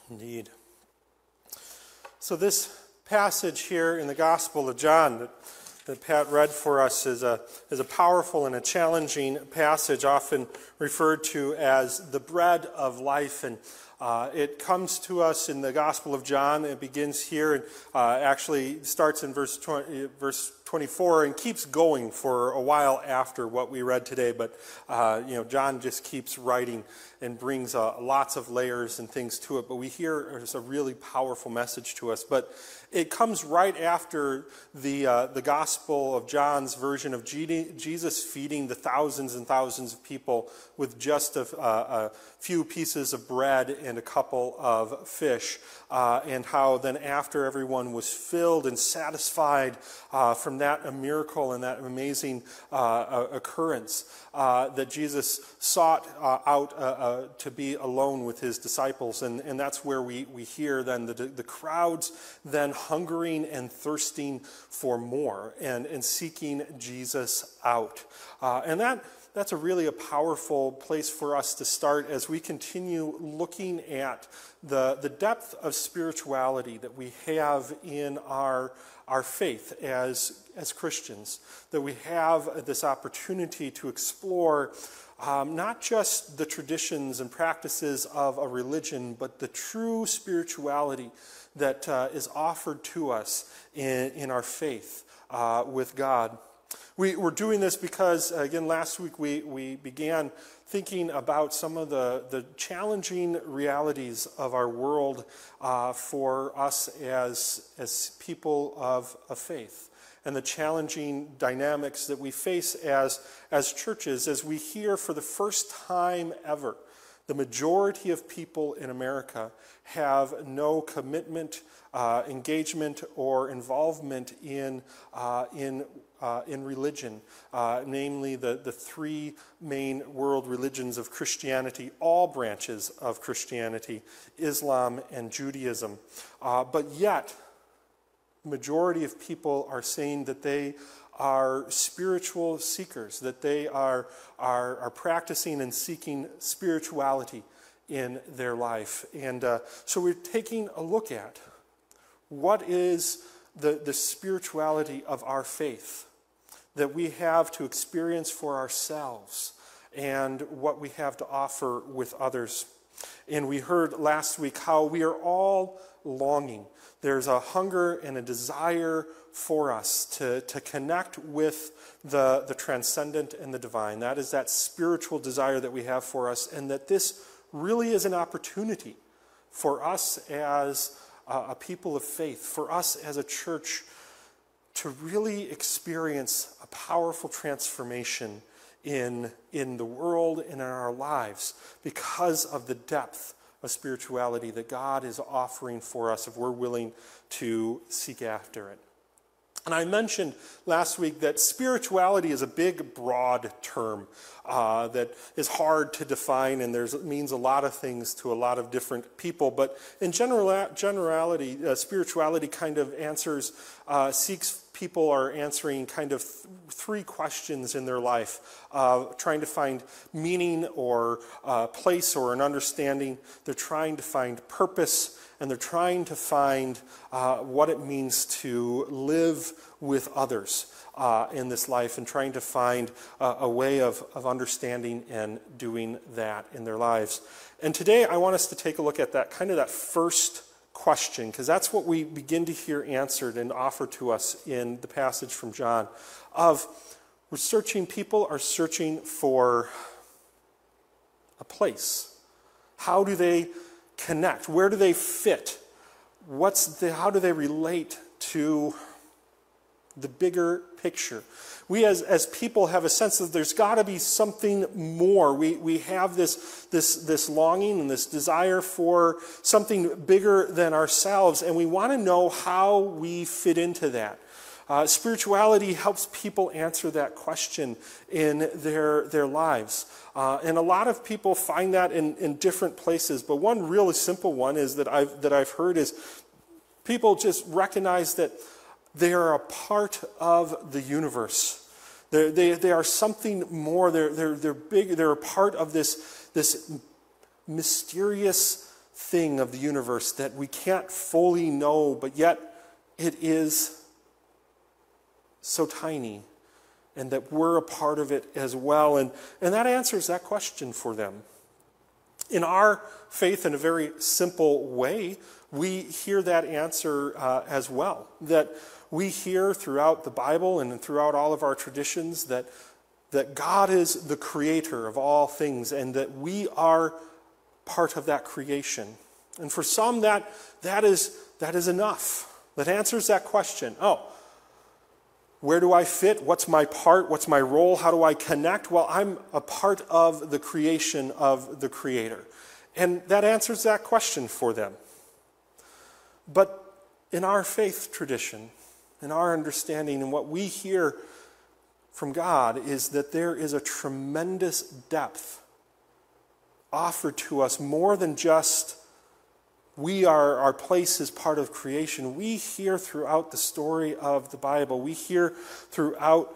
Indeed. So this passage here in the Gospel of John that Pat read for us is a powerful and a challenging passage, often referred to as the bread of life. And it comes to us in the Gospel of John. It begins here and actually starts in verse 24 and keeps going for a while after what we read today. But John just keeps writing and brings lots of layers and things to it. But we hear there's a really powerful message to us. But it comes right after the Gospel of John's version of Jesus feeding the thousands and thousands of people with just a few pieces of bread and a couple of fish, and how then after everyone was filled and satisfied from that miracle and that amazing occurrence, that Jesus sought out to be alone with his disciples. And that's where we hear then the crowds then hungering and thirsting for more and seeking Jesus out. And that's really a powerful place for us to start as we continue looking at the depth of spirituality that we have in our faith as Christians, that we have this opportunity to explore not just the traditions and practices of a religion, but the true spirituality that is offered to us in our faith with God. We're doing this because, again, last week we began thinking about some of the challenging realities of our world for us as people of faith, and the challenging dynamics that we face as churches, as we hear for the first time ever the majority of people in America have no commitment, engagement, or involvement in religion, namely the three main world religions of Christianity, all branches of Christianity, Islam and Judaism. But yet, the majority of people are saying that they are spiritual seekers, that they are practicing and seeking spirituality in their life. And so we're taking a look at what is the spirituality of our faith that we have to experience for ourselves and what we have to offer with others. And we heard last week how we are all longing. There's a hunger and a desire for us to connect with the transcendent and the divine. That is that spiritual desire that we have for us, and that this really is an opportunity for us as a people of faith, for us as a church, to really experience a powerful transformation in the world and in our lives because of the depth of spirituality that God is offering for us if we're willing to seek after it. And I mentioned last week that spirituality is a big, broad term that is hard to define, and it means a lot of things to a lot of different people. But in generality, spirituality kind of people are answering kind of three questions in their life, trying to find meaning or place or an understanding. They're trying to find purpose, and they're trying to find what it means to live with others in this life, and trying to find a way of understanding and doing that in their lives. And today I want us to take a look at that first question, because that's what we begin to hear answered and offered to us in the passage from John. People are searching for a place. How do they connect? Where do they fit? How do they relate to the bigger picture? We as people have a sense that there's got to be something more. We have this longing and this desire for something bigger than ourselves, and we want to know how we fit into that. Spirituality helps people answer that question in their lives. And a lot of people find that in different places. But one really simple one is that I've heard is people just recognize that they are a part of the universe. They are something more. They're big. They're a part of this mysterious thing of the universe that we can't fully know, but yet it is so tiny, and that we're a part of it as well. And that answers that question for them. In our faith, in a very simple way, we hear that answer as well. That we hear throughout the Bible and throughout all of our traditions that God is the creator of all things, and that we are part of that creation. And for some, that is enough. That answers that question. Oh, where do I fit? What's my part? What's my role? How do I connect? Well, I'm a part of the creation of the Creator. And that answers that question for them. But in our faith tradition, in our understanding, and what we hear from God is that there is a tremendous depth offered to us, more than just our place is part of creation. We hear throughout the story of the Bible, we hear throughout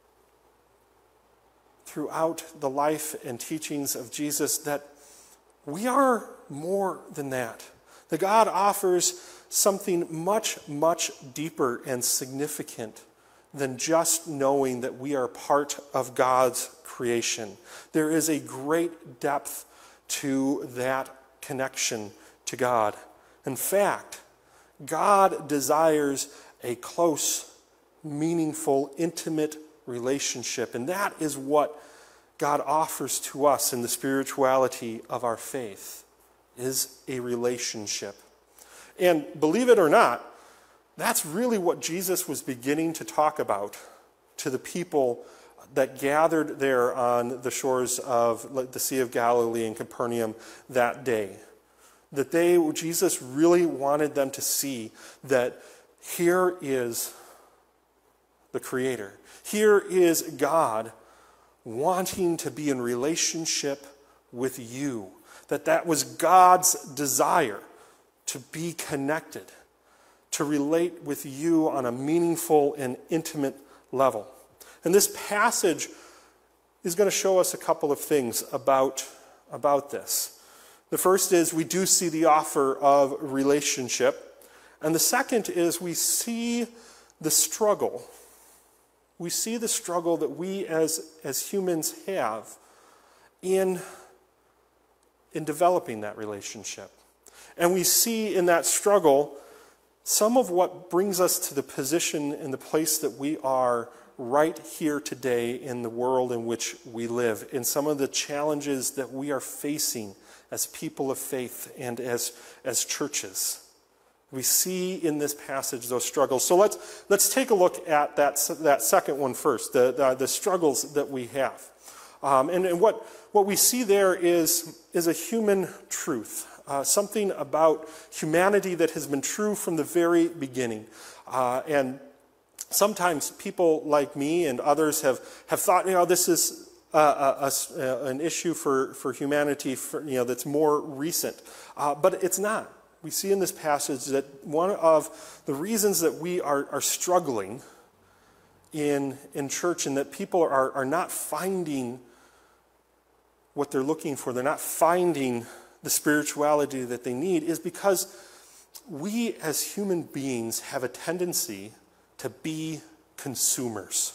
the life and teachings of Jesus that we are more than that. That God offers something much, much deeper and significant than just knowing that we are part of God's creation. There is a great depth to that connection to God. In fact, God desires a close, meaningful, intimate relationship. And that is what God offers to us in the spirituality of our faith, is a relationship. And believe it or not, that's really what Jesus was beginning to talk about to the people that gathered there on the shores of the Sea of Galilee in Capernaum that day. That Jesus really wanted them to see that here is the Creator. Here is God wanting to be in relationship with you. That was God's desire, to be connected, to relate with you on a meaningful and intimate level. And this passage is going to show us a couple of things about this. The first is we do see the offer of relationship. And the second is we see the struggle. We see the struggle that we as humans have in developing that relationship. And we see in that struggle some of what brings us to the position and the place that we are right here today in the world in which we live, in some of the challenges that we are facing as people of faith and as churches. We see in this passage those struggles. So let's take a look at that second one first, the struggles that we have. And what we see there is a human truth, something about humanity that has been true from the very beginning. And sometimes people like me and others have thought, this is an issue for humanity that's more recent. But it's not. We see in this passage that one of the reasons that we are struggling in church, and that people are not finding what they're looking for, they're not finding the spirituality that they need, is because we as human beings have a tendency to be consumers.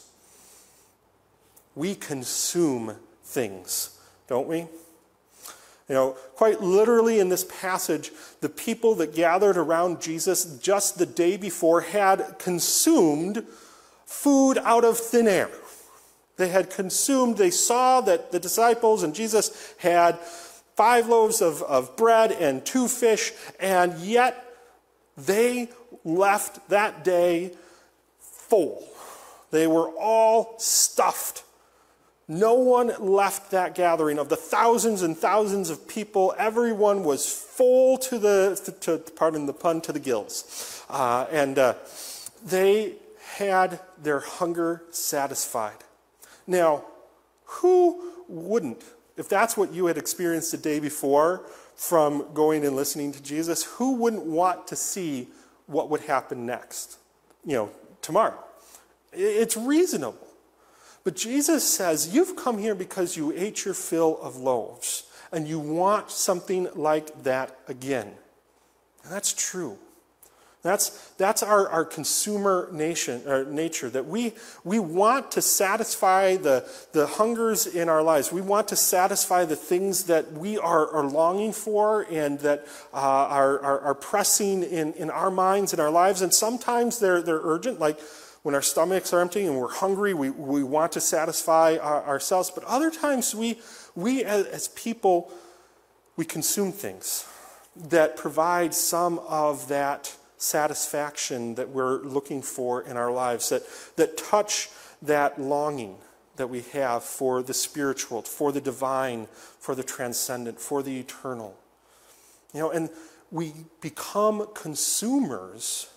We consume things, don't we? Quite literally in this passage, the people that gathered around Jesus just the day before had consumed food out of thin air. They saw that the disciples and Jesus had 5 loaves of bread and 2 fish, and yet they left that day full. They were all stuffed. No one left that gathering. Of the thousands and thousands of people, everyone was full pardon the pun, to the gills. And they had their hunger satisfied. Now, who wouldn't, if that's what you had experienced the day before from going and listening to Jesus, who wouldn't want to see what would happen next, tomorrow? It's reasonable. But Jesus says, you've come here because you ate your fill of loaves. and you want something like that again. And that's true. That's our consumer nature, that we want to satisfy the hungers in our lives. We want to satisfy the things that we are longing for and that are pressing in our minds and our lives. And sometimes they're urgent, like when our stomachs are empty and we're hungry, we want to satisfy ourselves. But other times we as people, we consume things that provide some of that satisfaction that we're looking for in our lives, that touch that longing that we have for the spiritual, for the divine, for the transcendent, for the eternal. And we become consumers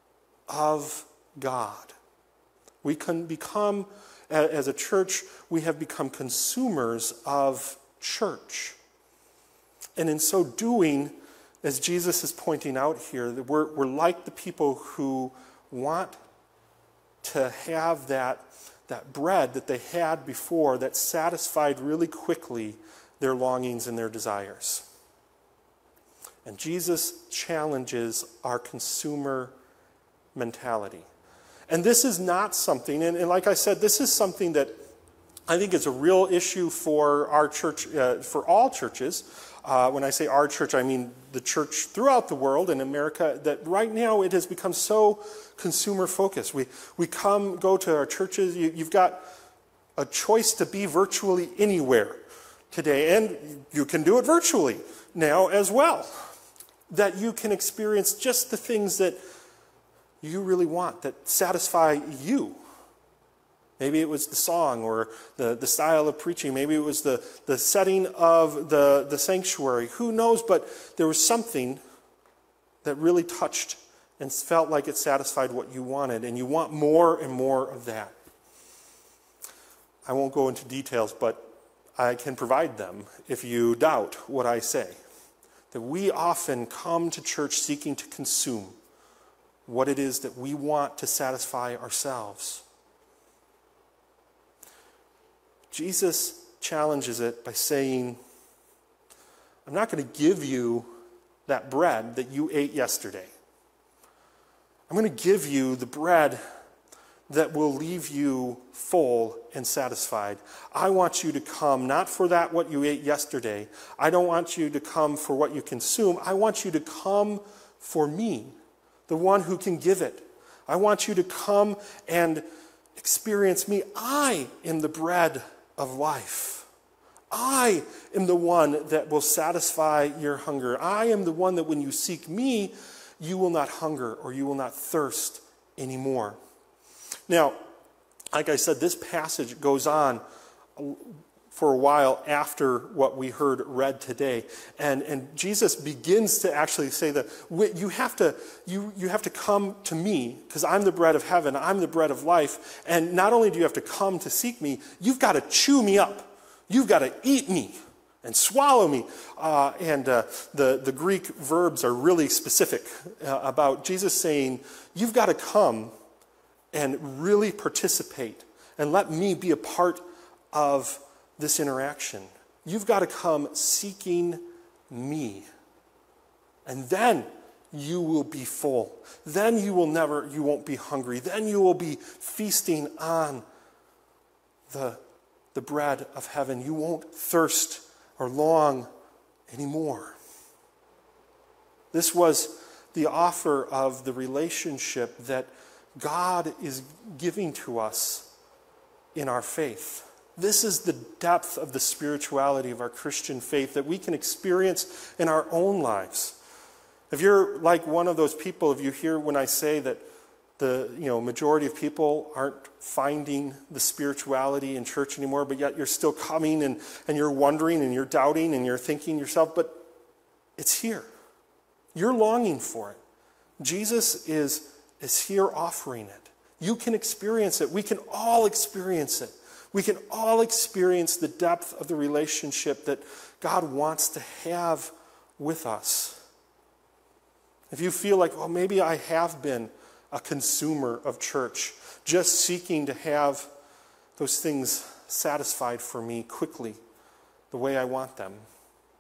of God. We can become, as a church, we have become consumers of church. And in so doing, as Jesus is pointing out here, that we're like the people who want to have that bread that they had before that satisfied really quickly their longings and their desires. And Jesus challenges our consumer mentality. And this is not something, and like I said, this is something that I think is a real issue for our church, for all churches. When I say our church, I mean the church throughout the world in America, that right now it has become so consumer focused. We go to our churches, you've got a choice to be virtually anywhere today, and you can do it virtually now as well. That you can experience just the things that you really want, that satisfy you. Maybe it was the song or the style of preaching. Maybe it was the setting of the sanctuary. Who knows? But there was something that really touched and felt like it satisfied what you wanted. And you want more and more of that. I won't go into details, but I can provide them if you doubt what I say. That we often come to church seeking to consume what it is that we want to satisfy ourselves. Jesus challenges it by saying, I'm not going to give you that bread that you ate yesterday. I'm going to give you the bread that will leave you full and satisfied. I want you to come not for that what you ate yesterday. I don't want you to come for what you consume. I want you to come for me, the one who can give it. I want you to come and experience me. I am the bread of life. I am the one that will satisfy your hunger. I am the one that when you seek me, you will not hunger or you will not thirst anymore. Now, like I said, this passage goes on for a while after what we heard read today. And Jesus begins to actually say that you have to come to me because I'm the bread of heaven. I'm the bread of life. And not only do you have to come to seek me, you've got to chew me up. You've got to eat me and swallow me. The Greek verbs are really specific about Jesus saying, you've got to come and really participate and let me be a part of this interaction. You've got to come seeking me. And then you will be full. Then you won't be hungry. Then you will be feasting on the bread of heaven. You won't thirst or long anymore. This was the offer of the relationship that God is giving to us in our faith. This is the depth of the spirituality of our Christian faith that we can experience in our own lives. If you're like one of those people, if you hear when I say that the majority of people aren't finding the spirituality in church anymore, but yet you're still coming and you're wondering and you're doubting and you're thinking yourself, but it's here. You're longing for it. Jesus is here offering it. You can experience it. We can all experience it. We can all experience the depth of the relationship that God wants to have with us. If you feel like, well, maybe I have been a consumer of church, just seeking to have those things satisfied for me quickly, the way I want them,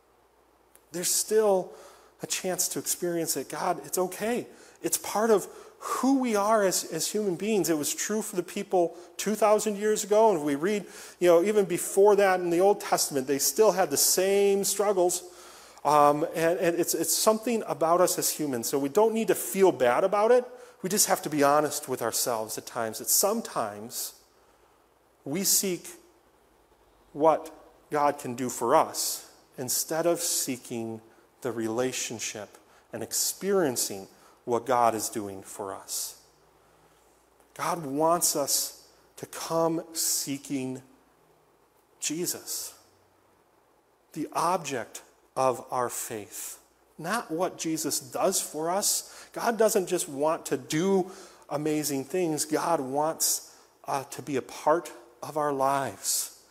there's still a chance to experience it. God, it's okay. It's part of who we are as human beings. It was true for the people 2,000 years ago, and if we read, even before that in the Old Testament, they still had the same struggles. And it's something about us as humans. So we don't need to feel bad about it. We just have to be honest with ourselves at times. That sometimes we seek what God can do for us instead of seeking the relationship and experiencing what God is doing for us. God wants us to come seeking Jesus, the object of our faith, not what Jesus does for us. God doesn't just want to do amazing things. God wants to be a part of our lives.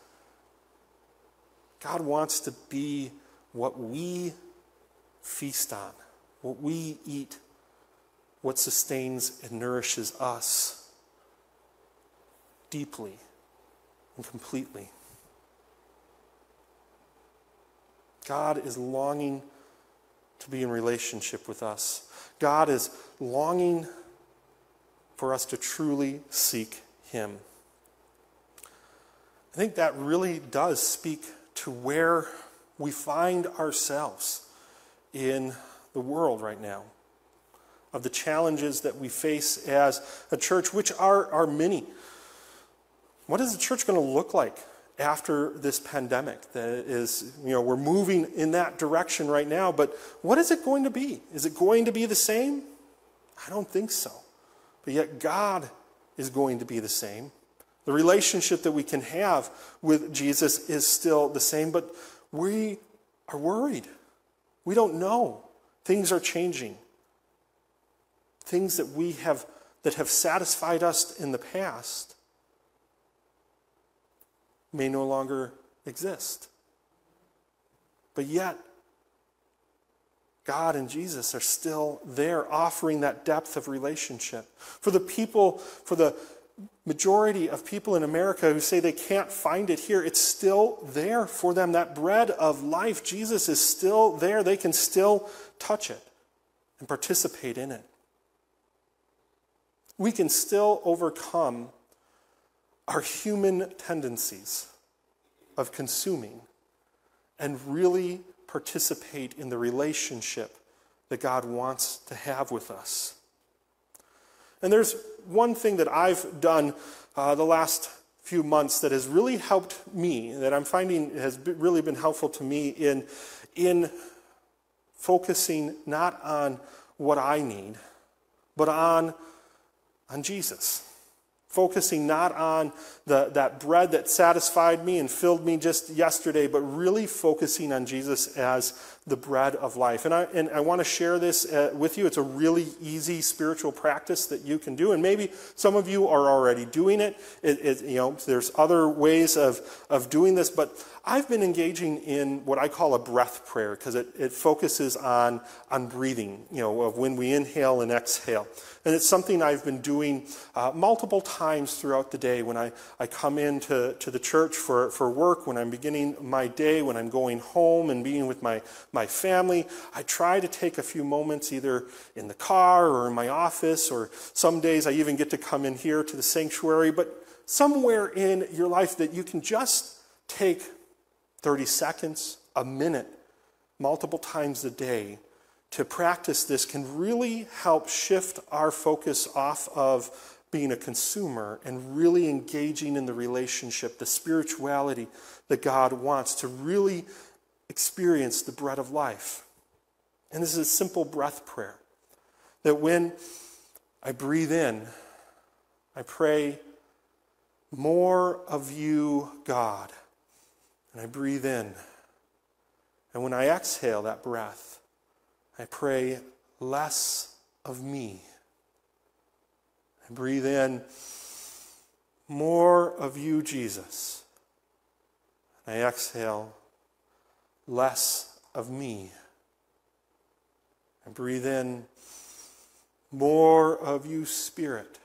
God wants to be what we feast on, what we eat, what sustains and nourishes us deeply and completely. God is longing to be in relationship with us. God is longing for us to truly seek Him. I think that really does speak to where we find ourselves in the world right now, of the challenges that we face as a church, which are many. What is the church going to look like after this pandemic? That is, we're moving in that direction right now, but what is it going to be? Is it going to be the same? I don't think so. But yet God is going to be the same. The relationship that we can have with Jesus is still the same, but we are worried. We don't know. Things are changing. Things that have satisfied us in the past may no longer exist. But yet, God and Jesus are still there, offering that depth of relationship. For the majority of people in America who say they can't find it here, it's still there for them. That bread of life, Jesus, is still there. They can still touch it and participate in it. We can still overcome our human tendencies of consuming and really participate in the relationship that God wants to have with us. And there's one thing that I've done the last few months that has really helped me, that I'm finding has really been helpful to me in focusing not on what I need, but on Jesus. Focusing not on that bread that satisfied me and filled me just yesterday, but really focusing on Jesus as the bread of life. And I want to share this with you. It's a really easy spiritual practice that you can do. And maybe some of you are already doing it. There's other ways of doing this, but I've been engaging in what I call a breath prayer because it focuses on breathing, of when we inhale and exhale. And it's something I've been doing multiple times throughout the day when I come into the church for work, when I'm beginning my day, when I'm going home and being with my family. I try to take a few moments either in the car or in my office, or some days I even get to come in here to the sanctuary. But somewhere in your life that you can just take 30 seconds, a minute, multiple times a day to practice this can really help shift our focus off of being a consumer and really engaging in the relationship, the spirituality that God wants, to really experience the bread of life. And this is a simple breath prayer that when I breathe in, I pray, "More of you, God." And I breathe in. And when I exhale that breath, I pray, "Less of me." I breathe in, "More of you, Jesus." And I exhale, "Less of me." I breathe in, "More of you, Spirit."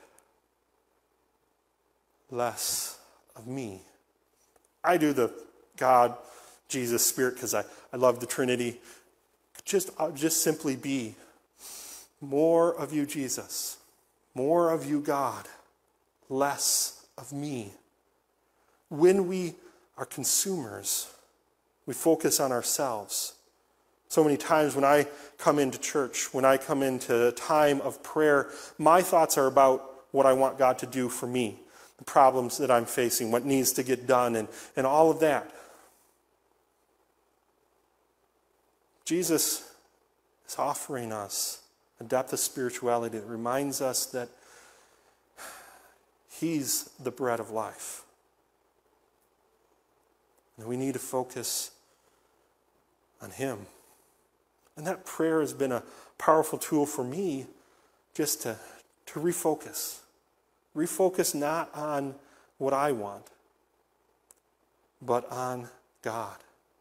Less of me. I do the God, Jesus, Spirit because I love the Trinity. just simply be more of you, Jesus, more of you, God, less of me. When we are consumers, we focus on ourselves. So many times when I come into church, when I come into a time of prayer, my thoughts are about what I want God to do for me, the problems that I'm facing, what needs to get done, and all of that. Jesus is offering us a depth of spirituality that reminds us that He's the bread of life. And we need to focus on Him. And that prayer has been a powerful tool for me just to refocus. Refocus not on what I want, but on God.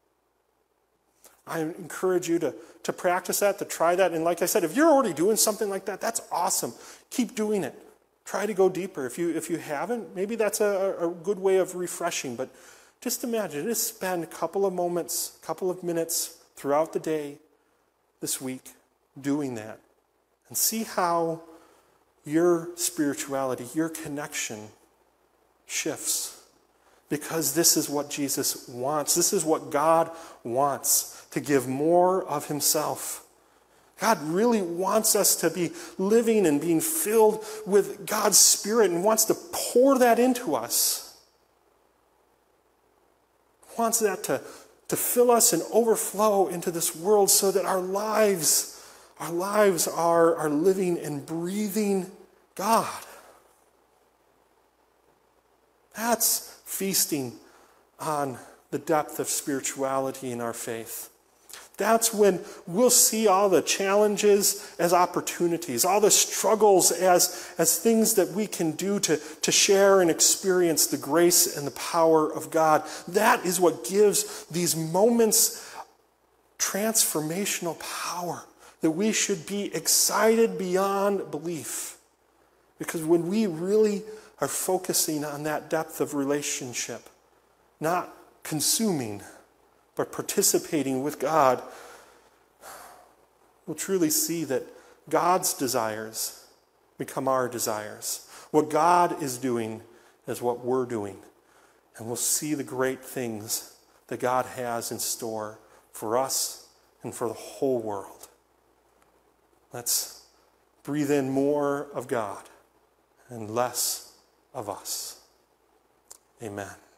I encourage you to practice that, to try that. And like I said, if you're already doing something like that, that's awesome. Keep doing it. Try to go deeper. If you haven't, maybe that's a good way of refreshing. But just imagine, just spend a couple of moments, a couple of minutes throughout the day this week doing that. And see how your spirituality, your connection shifts. Because this is what Jesus wants. This is what God wants, to give more of Himself. God really wants us to be living and being filled with God's Spirit and wants to pour that into us. He wants that to fill us and overflow into this world so that our lives are living and breathing God. That's feasting on the depth of spirituality in our faith. That's when we'll see all the challenges as opportunities, all the struggles as things that we can do to share and experience the grace and the power of God. That is what gives these moments transformational power, that we should be excited beyond belief. Because when we really are focusing on that depth of relationship, not consuming, but participating with God, we'll truly see that God's desires become our desires. What God is doing is what we're doing. And we'll see the great things that God has in store for us and for the whole world. Let's breathe in more of God and less of us. Amen.